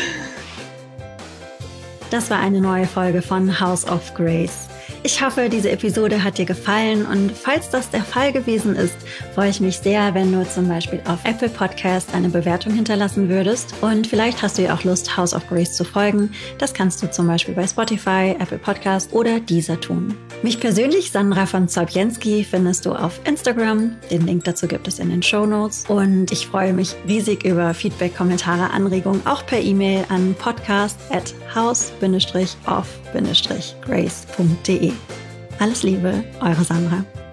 Das war eine neue Folge von House of Grace. Ich hoffe, diese Episode hat dir gefallen und falls das der Fall gewesen ist, freue ich mich sehr, wenn du zum Beispiel auf Apple Podcast eine Bewertung hinterlassen würdest und vielleicht hast du ja auch Lust, House of Grace zu folgen. Das kannst du zum Beispiel bei Spotify, Apple Podcast oder Deezer tun. Mich persönlich, Sandra von Zaubienski, findest du auf Instagram. Den Link dazu gibt es in den Shownotes und ich freue mich riesig über Feedback, Kommentare, Anregungen, auch per E-Mail an podcast at house of grace punkt de. Alles Liebe, eure Sandra.